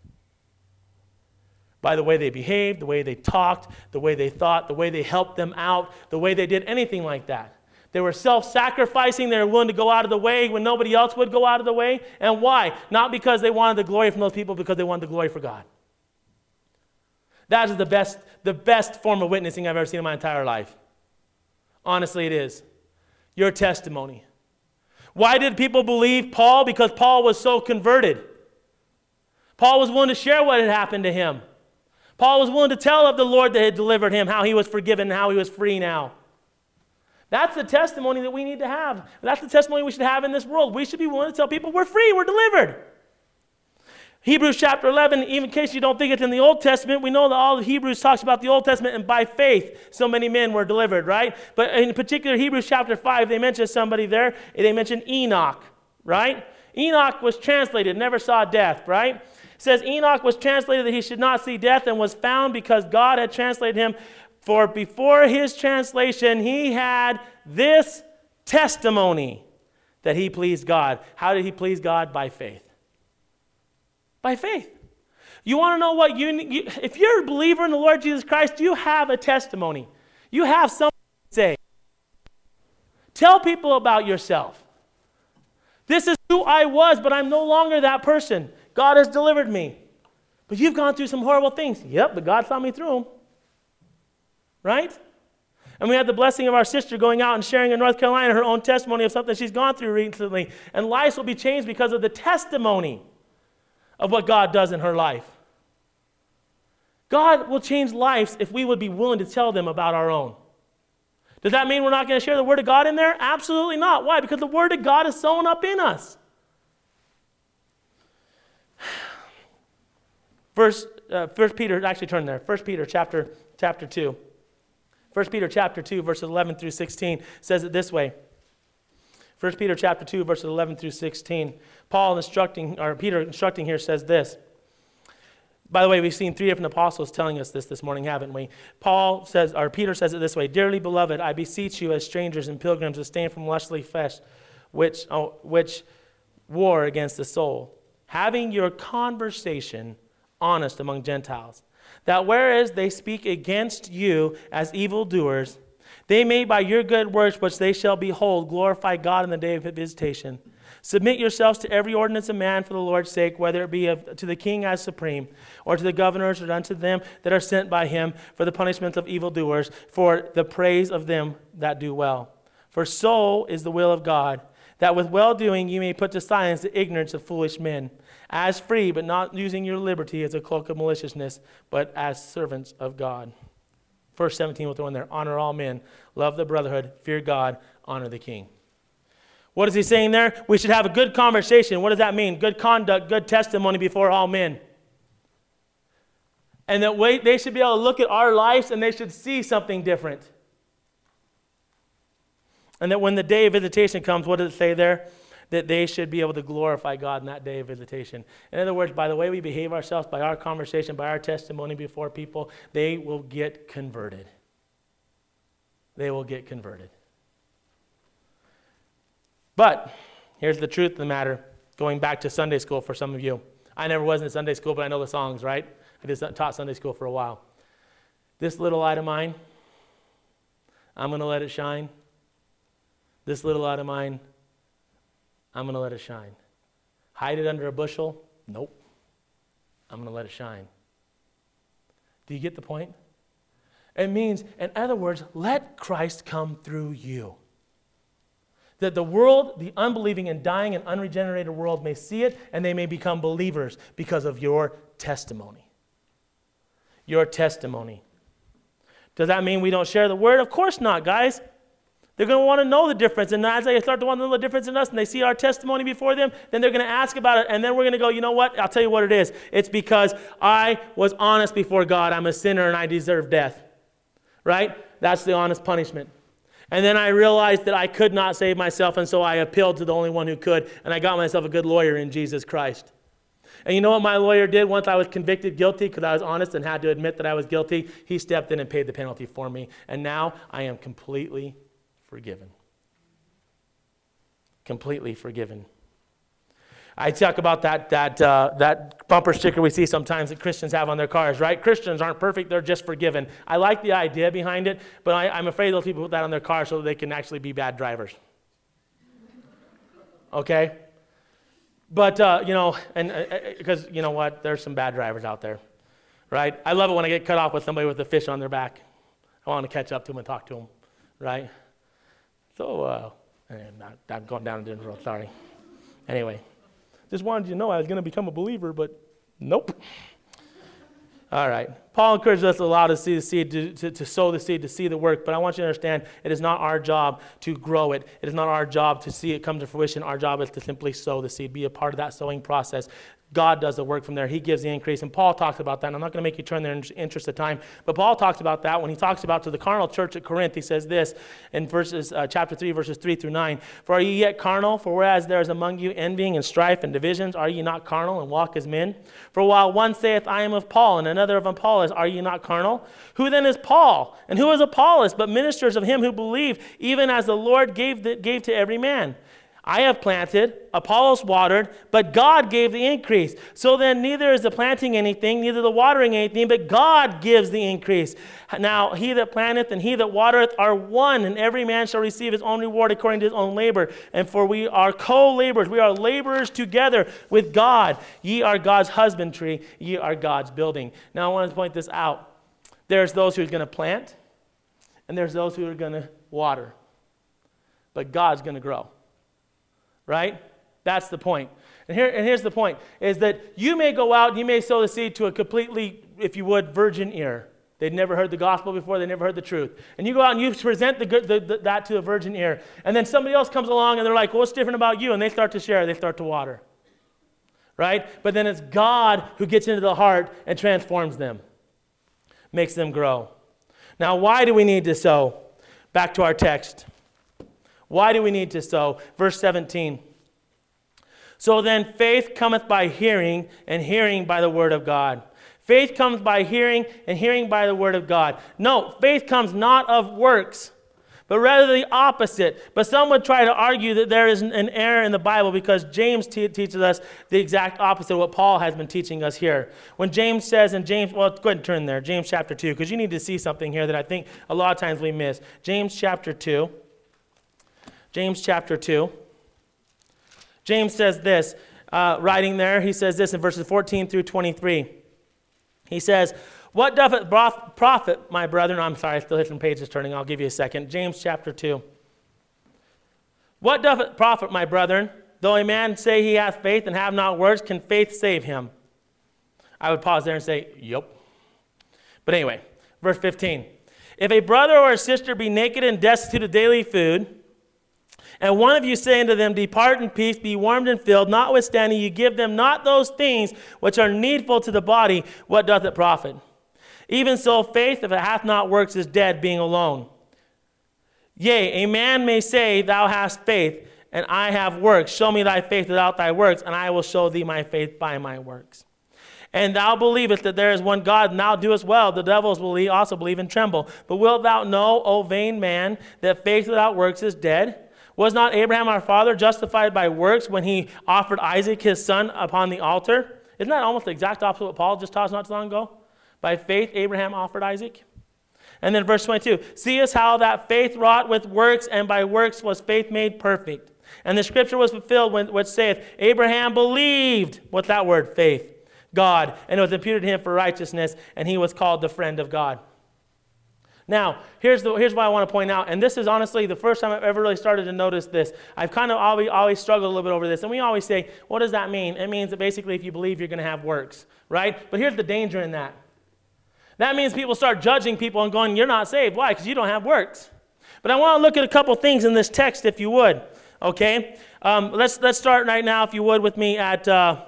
By the way they behaved, the way they talked, the way they thought, the way they helped them out, the way they did anything like that. They were self-sacrificing. They were willing to go out of the way when nobody else would go out of the way. And why? Not because they wanted the glory from those people, because they wanted the glory for God. That is the best form of witnessing I've ever seen in my entire life. Honestly, it is. Your testimony. Why did people believe Paul? Because Paul was so converted. Paul was willing to share what had happened to him. Paul was willing to tell of the Lord that had delivered him, how he was forgiven, and how he was free now. That's the testimony that we need to have. That's the testimony we should have in this world. We should be willing to tell people we're free, we're delivered. Hebrews chapter 11, even in case you don't think it's in the Old Testament, we know that all of Hebrews talks about the Old Testament, and by faith, so many men were delivered, right? But in particular, Hebrews chapter 5, they mention somebody there. They mention Enoch, right? Enoch was translated, never saw death, right? It says Enoch was translated that he should not see death, and was found because God had translated him. For before his translation, he had this testimony that he pleased God. How did he please God? By faith. By faith. You want to know what if you're a believer in the Lord Jesus Christ, you have a testimony. You have something to say. Tell people about yourself. This is who I was, but I'm no longer that person. God has delivered me. But you've gone through some horrible things. Yep, but God saw me through them. Right? And we had the blessing of our sister going out and sharing in North Carolina her own testimony of something she's gone through recently. And lives will be changed because of the testimony of what God does in her life. God will change lives if we would be willing to tell them about our own. Does that mean we're not going to share the Word of God in there? Absolutely not. Why? Because the Word of God is sown up in us. First Peter, actually turn there. 1 Peter chapter 2. 1 Peter chapter 2, verses 11 through 16 says it this way. 1 Peter chapter 2, verses 11 through 16. Peter instructing here says this. By the way, we've seen 3 different apostles telling us this morning, haven't we? Peter says it this way. Dearly beloved, I beseech you as strangers and pilgrims abstain from lustful flesh, which war against the soul, having your conversation honest among Gentiles, that whereas they speak against you as evildoers, they may by your good works which they shall behold glorify God in the day of visitation. Submit yourselves to every ordinance of man for the Lord's sake, whether it be to the king as supreme, or to the governors, or unto them that are sent by him for the punishment of evildoers, for the praise of them that do well. For so is the will of God, that with well-doing you may put to silence the ignorance of foolish men, as free, but not using your liberty as a cloak of maliciousness, but as servants of God. Verse 17 we'll throw in there. Honor all men, love the brotherhood, fear God, honor the king. What is he saying there? We should have a good conversation. What does that mean? Good conduct, good testimony before all men. And that they should be able to look at our lives and they should see something different. And that when the day of visitation comes, what does it say there? That they should be able to glorify God in that day of visitation. In other words, by the way we behave ourselves, by our conversation, by our testimony before people, they will get converted. They will get converted. But here's the truth of the matter, going back to Sunday school for some of you. I never was in Sunday school, but I know the songs, right? I just taught Sunday school for a while. This little light of mine, I'm going to let it shine. This little light of mine, I'm going to let it shine. Hide it under a bushel? Nope. I'm going to let it shine. Do you get the point? It means, in other words, let Christ come through you. That the world, the unbelieving and dying and unregenerated world may see it and they may become believers because of your testimony. your testimony. Does that mean we don't share the word? Of course not, guys. They're going to want to know the difference. And as they start to want to know the difference in us and they see our testimony before them, then they're going to ask about it. And then we're going to go, you know what? I'll tell you what it is. It's because I was honest before God. I'm a sinner and I deserve death. Right? That's the honest punishment. And then I realized that I could not save myself, and so I appealed to the only one who could, and I got myself a good lawyer in Jesus Christ. And you know what my lawyer did once I was convicted guilty because I was honest and had to admit that I was guilty? He stepped in and paid the penalty for me, and now I am completely forgiven. Completely forgiven. I talk about that bumper sticker we see sometimes that Christians have on their cars, right? Christians aren't perfect, they're just forgiven. I like the idea behind it, but I'm afraid those people put that on their car so that they can actually be bad drivers. Okay? But, because you know what? There's some bad drivers out there, right? I love it when I get cut off with somebody with a fish on their back. I want to catch up to them and talk to them, right? So, I'm going down a different road, sorry. Anyway. Just wanted you to know I was going to become a believer, but nope. All right. Paul encourages us a lot to see the seed, to sow the seed, to see the work. But I want you to understand, it is not our job to grow it. It is not our job to see it come to fruition. Our job is to simply sow the seed, be a part of that sowing process. God does the work from there. He gives the increase. And Paul talks about that. And I'm not going to make you turn there in interest of time. But Paul talks about that when he talks about to the carnal church at Corinth. He says this in chapter 3, verses 3 through 9. For are ye yet carnal? For whereas there is among you envying and strife and divisions, are ye not carnal and walk as men? For while one saith, I am of Paul, and another of Apollos, are ye not carnal? Who then is Paul? And who is Apollos, but ministers of him who believe, even as the Lord gave to every man? I have planted, Apollos watered, but God gave the increase. So then neither is the planting anything, neither the watering anything, but God gives the increase. Now he that planteth and he that watereth are one, and every man shall receive his own reward according to his own labor. And for we are co-laborers, we are laborers together with God. Ye are God's husbandry, ye are God's building. Now I want to point this out. There's those who are going to plant, and there's those who are going to water. But God's going to grow. Right? That's the point. And here's the point, is that you may go out and you may sow the seed to a completely, if you would, virgin ear. They'd never heard the gospel before. They never heard the truth. And you go out and you present that to a virgin ear. And then somebody else comes along and they're like, well, what's different about you? And they start to share. They start to water. Right? But then it's God who gets into the heart and transforms them. Makes them grow. Now, why do we need to sow? Back to our text. Why do we need to sow? Verse 17. So then faith cometh by hearing, and hearing by the word of God. Faith comes by hearing, and hearing by the word of God. No, faith comes not of works, but rather the opposite. But some would try to argue that there is an error in the Bible because James teaches us the exact opposite of what Paul has been teaching us here. When James says in James, well, go ahead and turn there, James chapter 2, because you need to see something here that I think a lot of times we miss. James chapter 2. James chapter 2. James says this, writing there, he says this in verses 14 through 23. He says, what doth it profit, my brethren? I'm sorry, I still have some pages turning. I'll give you a second. James chapter 2. What doth it profit, my brethren, though a man say he hath faith and have not works, can faith save him? I would pause there and say, yep. But anyway, verse 15. If a brother or a sister be naked and destitute of daily food, and one of you say unto them, depart in peace, be warmed and filled, notwithstanding you give them not those things which are needful to the body, what doth it profit? Even so, faith, if it hath not works, is dead, being alone. Yea, a man may say, thou hast faith, and I have works. Show me thy faith without thy works, and I will show thee my faith by my works. And thou believest that there is one God, and thou doest well. The devils will also believe and tremble. But wilt thou know, O vain man, that faith without works is dead? Was not Abraham our father justified by works when he offered Isaac his son upon the altar? Isn't that almost the exact opposite of what Paul just taught us not too long ago? By faith, Abraham offered Isaac. And then verse 22, seest how that faith wrought with works, and by works was faith made perfect. And the scripture was fulfilled which saith, Abraham believed, what's that word? Faith. God, and it was imputed to him for righteousness, and he was called the friend of God. Now, here's what I want to point out, and this is honestly the first time I've ever really started to notice this. I've kind of always struggled a little bit over this, and we always say, what does that mean? It means that basically if you believe, you're going to have works, right? But here's the danger in that. That means people start judging people and going, you're not saved. Why? Because you don't have works. But I want to look at a couple things in this text, if you would. Okay? Let's start right now, if you would, with me at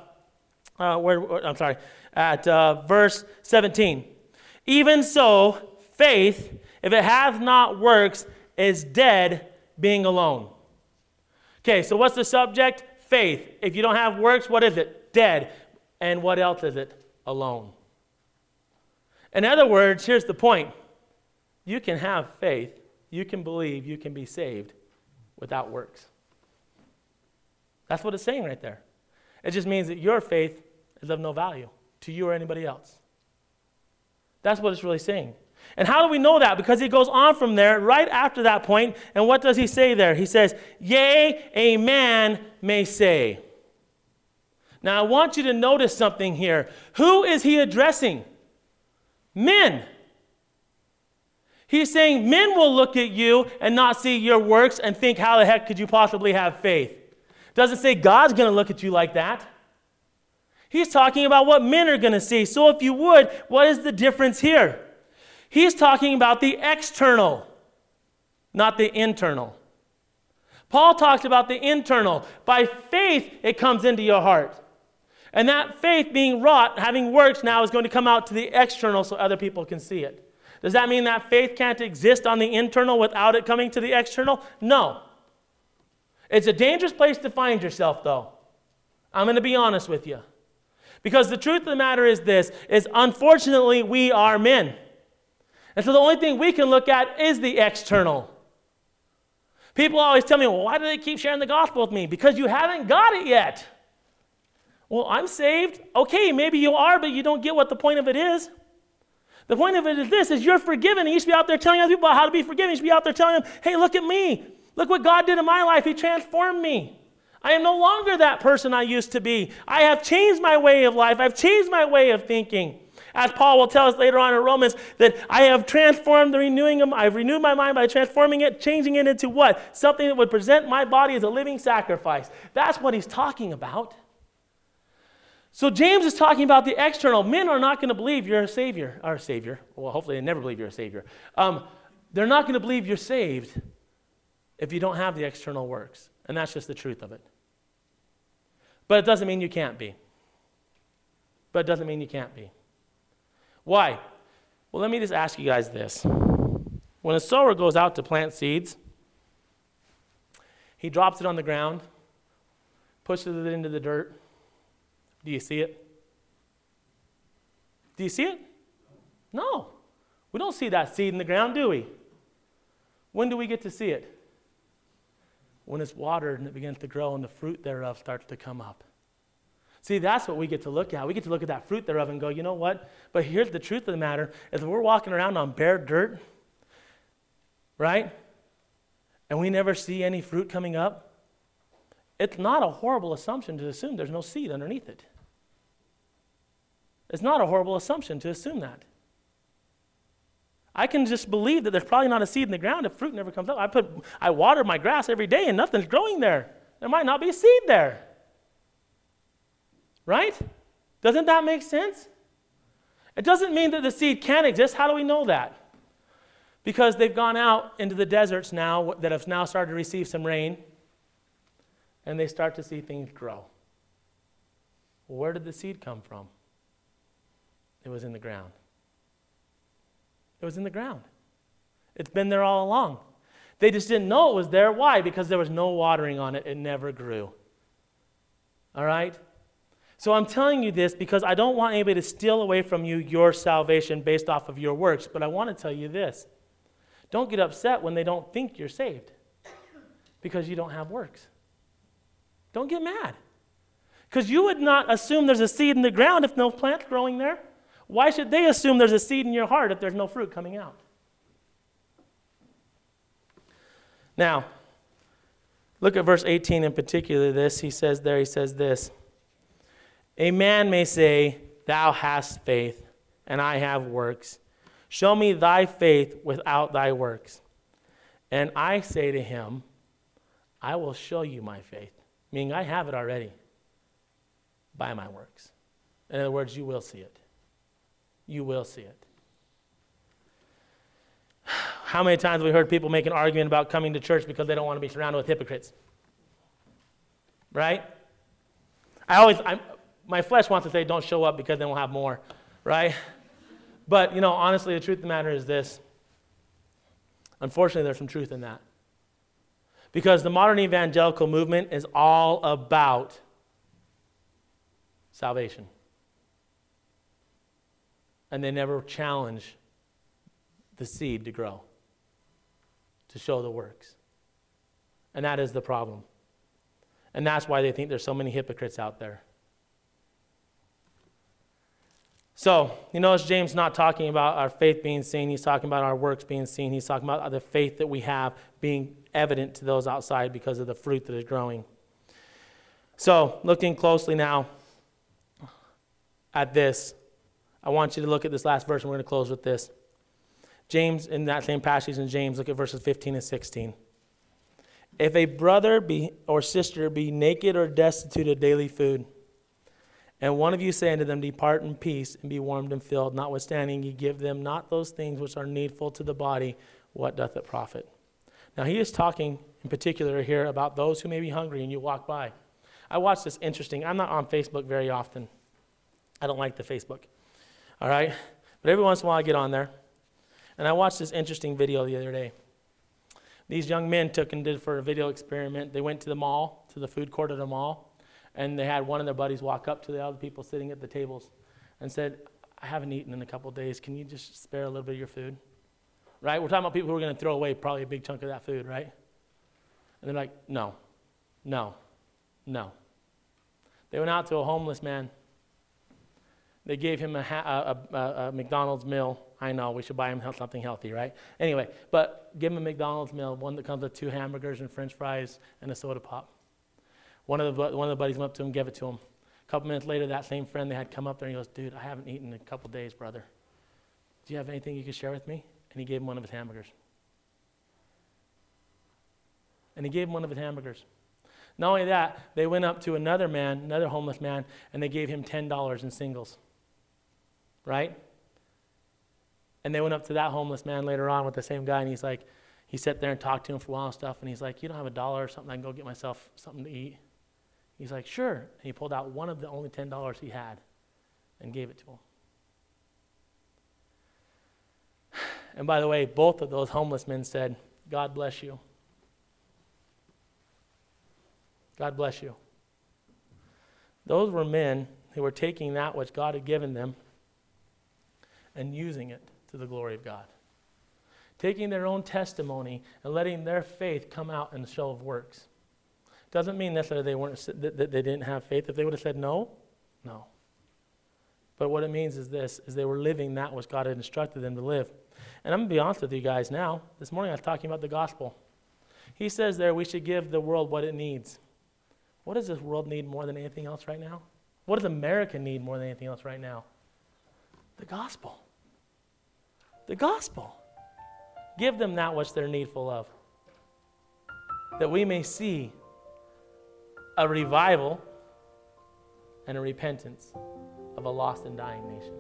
verse 17. Even so, faith, if it hath not works, is dead, being alone. Okay, so what's the subject? Faith. If you don't have works, what is it? Dead. And what else is it? Alone. In other words, here's the point. You can have faith, you can believe, you can be saved without works. That's what it's saying right there. It just means that your faith is of no value to you or anybody else. That's what it's really saying. And how do we know that? Because he goes on from there right after that point, and what does he say there? He says, yea, a man may say. Now I want you to notice something here. Who is he addressing? Men. He's saying men will look at you and not see your works and think, how the heck could you possibly have faith? Doesn't say God's going to look at you like that. He's talking about what men are going to see. So if you would, what is the difference here? He's talking about the external, not the internal. Paul talks about the internal. By faith, it comes into your heart. And that faith being wrought, having works now, is going to come out to the external so other people can see it. Does that mean that faith can't exist on the internal without it coming to the external? No. It's a dangerous place to find yourself, though. I'm going to be honest with you. Because the truth of the matter is this, is unfortunately we are men. And so the only thing we can look at is the external. People always tell me, well, why do they keep sharing the gospel with me? Because you haven't got it yet. Well, I'm saved. Okay, maybe you are, but you don't get what the point of it is. The point of it is this, is you're forgiven. And you should be out there telling other people how to be forgiven. You should be out there telling them, hey, look at me. Look what God did in my life. He transformed me. I am no longer that person I used to be. I have changed my way of life. I've changed my way of thinking. As Paul will tell us later on in Romans, that I have transformed the renewing of, I've renewed my mind by transforming it, changing it into what? Something that would present my body as a living sacrifice. That's what he's talking about. So James is talking about the external. Men are not going to believe you're a savior, or a savior. Well, hopefully they never believe you're a savior. They're not going to believe you're saved if you don't have the external works. And that's just the truth of it. But it doesn't mean you can't be. Why? Well, let me just ask you guys this. When a sower goes out to plant seeds, he drops it on the ground, pushes it into the dirt. Do you see it? Do you see it? No. We don't see that seed in the ground, do we? When do we get to see it? When it's watered and it begins to grow and the fruit thereof starts to come up. See, that's what we get to look at. We get to look at that fruit thereof and go, you know what? But here's the truth of the matter, is if we're walking around on bare dirt, right? And we never see any fruit coming up, it's not a horrible assumption to assume there's no seed underneath it. It's not a horrible assumption to assume that. I can just believe that there's probably not a seed in the ground if fruit never comes up. I water my grass every day and nothing's growing there. There might not be a seed there. Right? Doesn't that make sense? It doesn't mean that the seed can't exist. How do we know that? Because they've gone out into the deserts now that have now started to receive some rain, and they start to see things grow. Well, where did the seed come from? It was in the ground. It was in the ground. It's been there all along. They just didn't know it was there. Why? Because there was no watering on it. It never grew. All right? So I'm telling you this because I don't want anybody to steal away from you your salvation based off of your works, but I want to tell you this. Don't get upset when they don't think you're saved because you don't have works. Don't get mad. Because you would not assume there's a seed in the ground if no plant's growing there. Why should they assume there's a seed in your heart if there's no fruit coming out? Now, look at verse 18 in particular. He says this. A man may say, thou hast faith, and I have works. Show me thy faith without thy works. And I say to him, I will show you my faith. Meaning I have it already by my works. In other words, you will see it. You will see it. How many times have we heard people make an argument about coming to church because they don't want to be surrounded with hypocrites? Right? My flesh wants to say don't show up because then we'll have more, right? But, honestly, the truth of the matter is this. Unfortunately, there's some truth in that. Because the modern evangelical movement is all about salvation. And they never challenge the seed to grow, to show the works. And that is the problem. And that's why they think there's so many hypocrites out there. So, you notice James not talking about our faith being seen. He's talking about our works being seen. He's talking about the faith that we have being evident to those outside because of the fruit that is growing. So, looking closely now at this, I want you to look at this last verse, and we're going to close with this. James, in that same passage in James, look at verses 15 and 16. If a brother or sister be naked or destitute of daily food, and one of you say unto them, depart in peace, and be warmed and filled, notwithstanding ye give them not those things which are needful to the body, what doth it profit? Now he is talking in particular here about those who may be hungry and you walk by. I watched this interesting, I'm not on Facebook very often. I don't like the Facebook. All right? But every once in a while I get on there. And I watched this interesting video the other day. These young men took and did for a video experiment. They went to the mall, to the food court of the mall, and they had one of their buddies walk up to the other people sitting at the tables and said, I haven't eaten in a couple of days. Can you just spare a little bit of your food? Right? We're talking about people who are going to throw away probably a big chunk of that food, right? And they're like, no. They went out to a homeless man. They gave him a McDonald's meal. I know, we should buy him something healthy, right? Anyway, but give him a McDonald's meal, one that comes with 2 hamburgers and french fries and a soda pop. One of the buddies went up to him and gave it to him. A couple minutes later, that same friend they had come up there and he goes, dude, I haven't eaten in a couple days, brother. Do you have anything you could share with me? And he gave him one of his hamburgers. Not only that, they went up to another homeless man, and they gave him $10 in singles. Right? And they went up to that homeless man later on with the same guy, and he sat there and talked to him for a while and stuff, and he's like, you don't have $1 or something? I can go get myself something to eat. He's like, sure. And he pulled out one of the only $10 he had and gave it to him. And by the way, both of those homeless men said, God bless you. God bless you. Those were men who were taking that which God had given them and using it to the glory of God. Taking their own testimony and letting their faith come out in the show of works. Doesn't mean necessarily that they didn't have faith. If they would have said no. But what it means is this, is they were living that which God had instructed them to live. And I'm going to be honest with you guys now. This morning I was talking about the gospel. He says there we should give the world what it needs. What does this world need more than anything else right now? What does America need more than anything else right now? The gospel. The gospel. Give them that which they're needful of. That we may see a revival and a repentance of a lost and dying nation.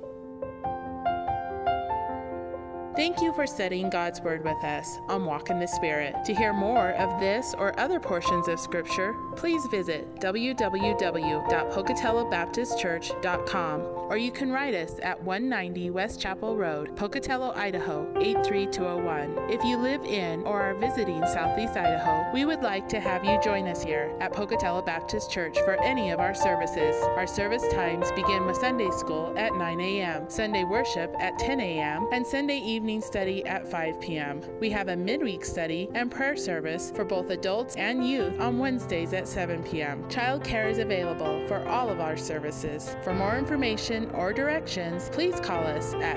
Thank you for studying God's Word with us on Walk in the Spirit. To hear more of this or other portions of Scripture, please visit www.pocatellobaptistchurch.com, or you can write us at 190 West Chapel Road, Pocatello, Idaho, 83201. If you live in or are visiting Southeast Idaho, we would like to have you join us here at Pocatello Baptist Church for any of our services. Our service times begin with Sunday school at 9 a.m., Sunday worship at 10 a.m., and Sunday evening study at 5 p.m. We have a midweek study and prayer service for both adults and youth on Wednesdays at 7 p.m. Child care is available for all of our services. For more information or directions, please call us at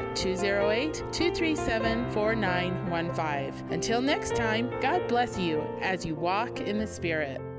208-237-4915. Until next time, God bless you as you walk in the Spirit.